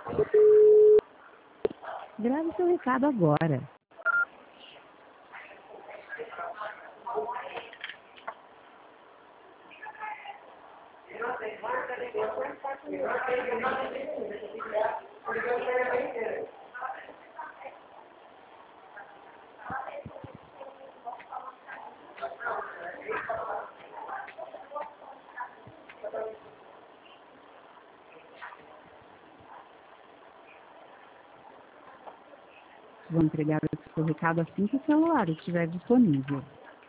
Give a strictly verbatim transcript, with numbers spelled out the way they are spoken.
Grave seu recado agora. Vou entregar o seu recado assim que o celular estiver disponível.